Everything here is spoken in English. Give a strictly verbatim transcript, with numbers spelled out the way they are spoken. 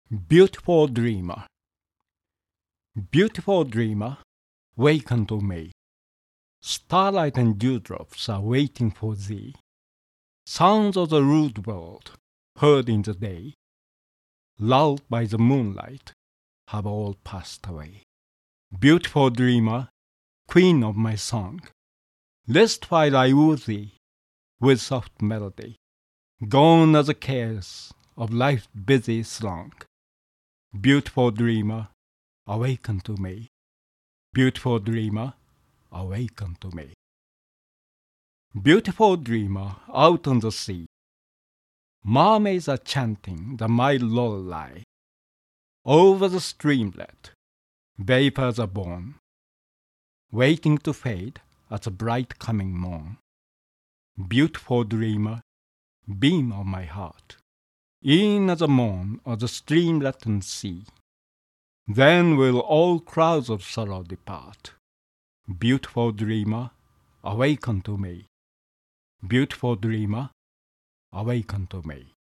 Beautiful dreamer, beautiful dreamer, waken to me. Starlight and dewdrops are waiting for thee. Sounds of the rude world, heard in the day, lulled by the moonlight, have all passed away. Beautiful dreamer, queen of my song, rest while I woo thee with soft melody. Gone are the cares of life's busy throng. Beautiful dreamer, awaken to me. Beautiful dreamer, awaken to me. Beautiful dreamer, out on the sea, mermaids are chanting the mild lullaby. Over the streamlet, vapors are born, waiting to fade at the bright coming morn. Beautiful dreamer, beam of my heart, e'en as the morn of the streamlet and sea. Then will all clouds of sorrow depart. Beautiful dreamer, awaken to me. Beautiful dreamer, awaken to me.